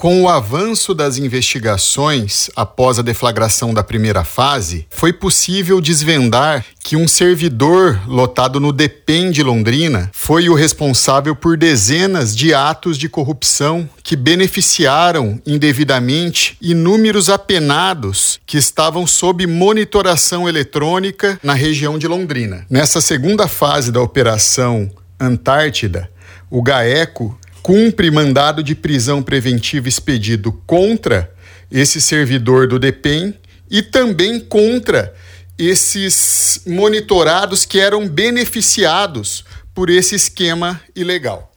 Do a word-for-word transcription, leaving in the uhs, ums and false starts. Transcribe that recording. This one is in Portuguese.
Com o avanço das investigações após a deflagração da primeira fase, foi possível desvendar que um servidor lotado no DEPEN de Londrina foi o responsável por dezenas de atos de corrupção que beneficiaram indevidamente inúmeros apenados que estavam sob monitoração eletrônica na região de Londrina. Nessa segunda fase da Operação Antártida, o GAECO cumpre mandado de prisão preventiva expedido contra esse servidor do DEPEN e também contra esses monitorados que eram beneficiados por esse esquema ilegal.